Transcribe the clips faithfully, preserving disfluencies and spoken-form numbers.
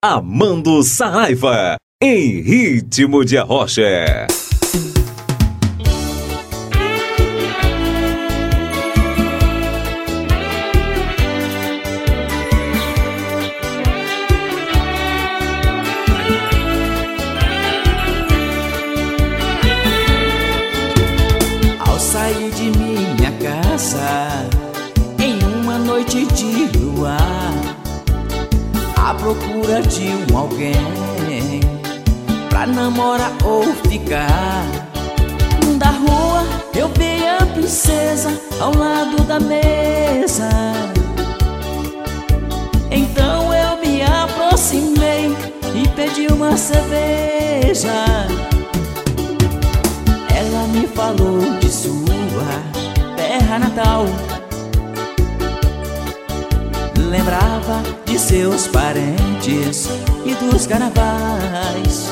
Amando Saraiva, em Ritmo de Arrocha. Ao sair de minha casa em uma noite de luar, à procura de um alguém pra namorar ou ficar, da rua eu vi a princesa ao lado da mesa. Então eu me aproximei e pedi uma cerveja. Ela me falou de sua terra natal, lembrava de seus parentes e dos carnavais.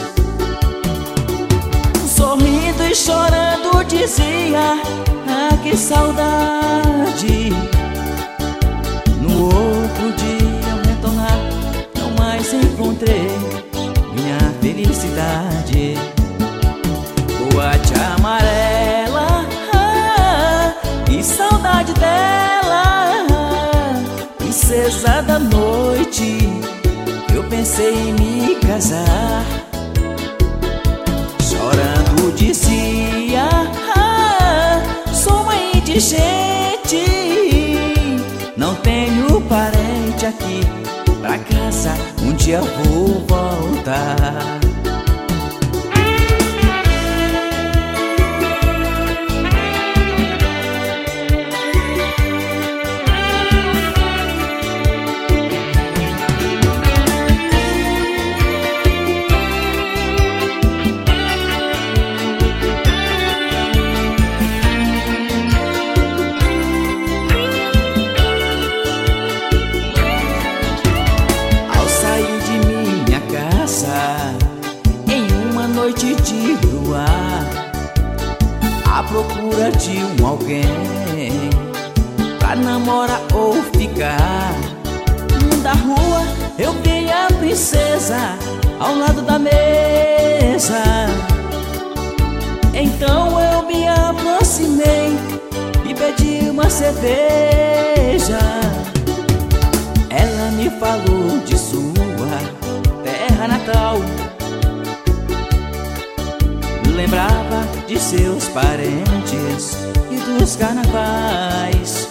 Sorrindo e chorando dizia: ah, que saudade. No outro dia ao retornar, não mais encontrei minha felicidade. Boate amarela, ah, que saudade dela. Princesa da noite, eu pensei em me casar. Chorando dizia: ah, sou mãe de gente, não tenho parente aqui, pra casa um dia vou voltar. Noite de luar, à procura de um alguém pra namorar ou ficar, da rua eu vi a princesa ao lado da mesa. Então eu me aproximei e pedi uma cerveja. Ela me falou de sua terra natal, lembrava de seus parentes e dos carnavais.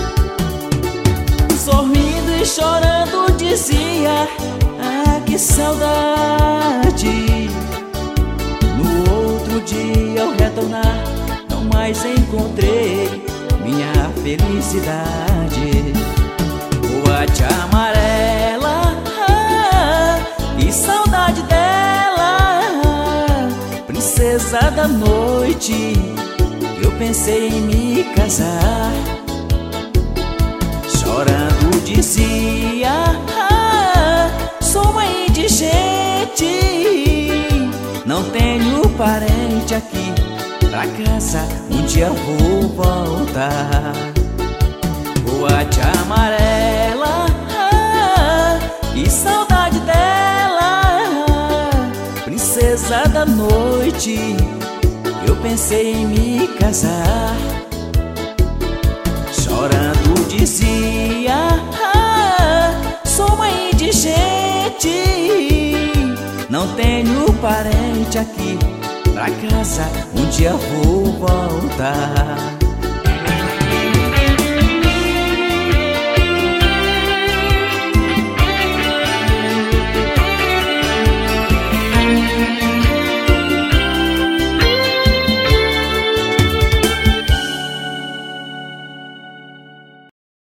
Sorrindo e chorando dizia: ah, que saudade. No outro dia ao retornar, não mais encontrei minha felicidade. Boate amarela, ah, que saudade dela. Princesa da noite, eu pensei em me casar. Chorando dizia: ah, sou mãe de gente, não tenho parente aqui, pra casa um dia vou voltar. Boate amarela, ah, que saudade dela. Princesa da noite, eu pensei em me casar. Chorando dizia: ah, sou mãe de gente, não tenho parente aqui, pra casa um dia vou voltar.